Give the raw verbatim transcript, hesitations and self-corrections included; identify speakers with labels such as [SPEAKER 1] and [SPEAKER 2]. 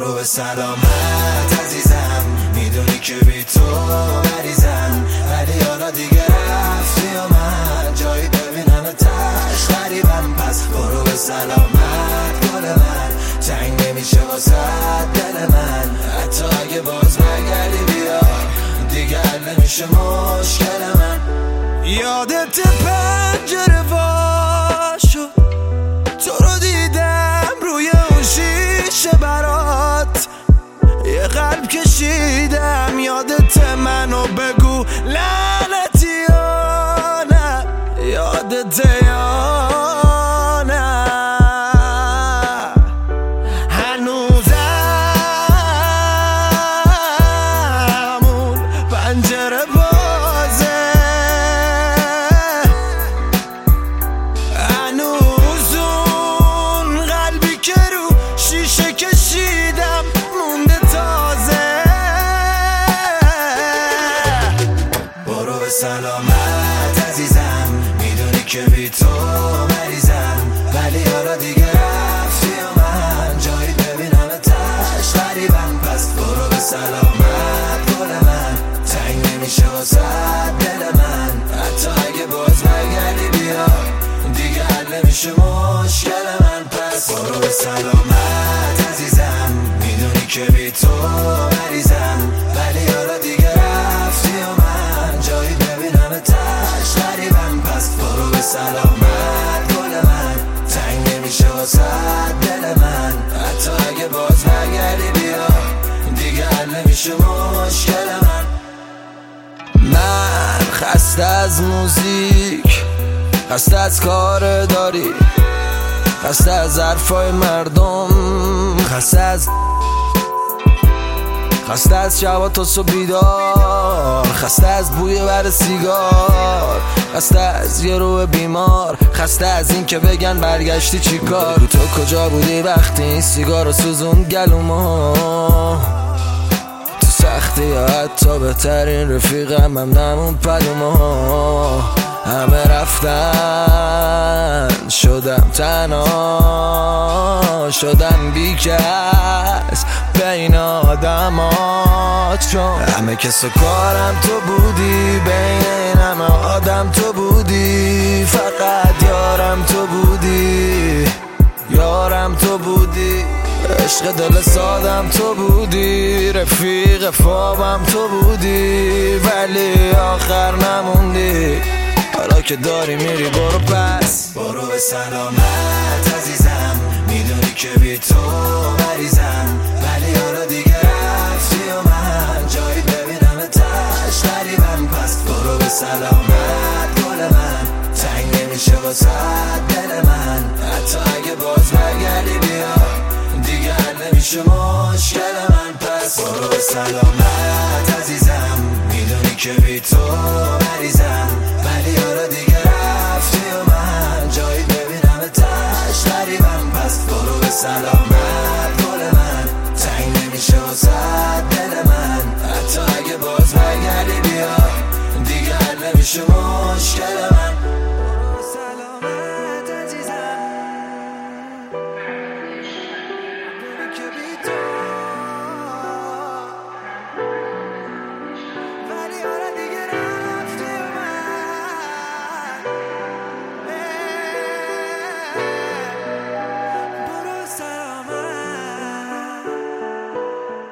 [SPEAKER 1] برو به سلامت عزیزم، میدونی که بی تو مریضم، ولی حالا دیگه رفتی و من جایی ببینم تش غریبم. پس برو به سلامت گل من، تنگ نمیشه واسه دل من، حتی اگه باز برگردی بیا دیگه حل نمیشه مشکل من. یادت پنجره وا شد، تو رو دیدم روی اون شیشه برات یه قلب کشیدم. یادت منو بگو لعنتی یا نه، یادت یا نه؟ هنوزم اون پنجره بازه، هنوز اون قلبی که رو شیشه کشیدم مونده تازه. برو به سلامت عزیزم، میدونی که بی تو مریضم، ولی حالا دیگه رفتی و من جایی ببینم تش غریبم. پس برو به سلامت گل من، تنگ نمیشه واسه دل من، حتی اگه باز برگردی بیا دیگه حل نمیشه مشکل من. پس برو به سلامت عزیزم، میدونی که بی تو مریضم، ولی حالا دیگه رفتی و من جایی ببینم تش غریبم. پس برو به سلامت گل من، تنگ نمیشه واسه دل من، حتی اگه باز برگردی بیا دیگه حل نمیشه مشکل من. من خسته از موزیک، خسته از کار داری، خسته از حرفای مردم، خسته از خسته از شبا تا صبح بیدار، خسته از بوی بر سیگار، خسته از یه روح بیمار، خسته از این که بگن برگشتی چی کار. تو کجا بودی وقتی این سیگار رو سوزون گلومو؟ تو سختی یا حتی بهترین رفیقم هم نمون پلومو. همه رفتن شدم تنها، شدم بیکس بین آدمات، چون همه کس و کارم تو بودی، بین همه آدم تو بودی، فقط یارم تو بودی، یارم تو بودی، عشق دل سادم تو بودی، رفیق خوابم تو بودی، ولی آخر نموندی. حالا که داری میری برو پس، برو به سلامت عزیزم، میدونی که بی تو مریضم، ولی حالا دیگه رفتی و من جایی ببینم تش غریبم. پس برو به سلامت گل من، تنگ نمیشه واسه دل من، حتی اگه باز برگردی بیا دیگه حل نمیشه مشکل من. پس برو به سلامت عزیزم، میدونی که بی تو مریضم، ولی حالا دیگه رفتی و من جایی ببینم تش غریبم. پس برو به سلامت گل من، تنگ نمیشه واسه دل من، حتی اگه باز برگردی بیا دیگه حل نمیشه مشکل من.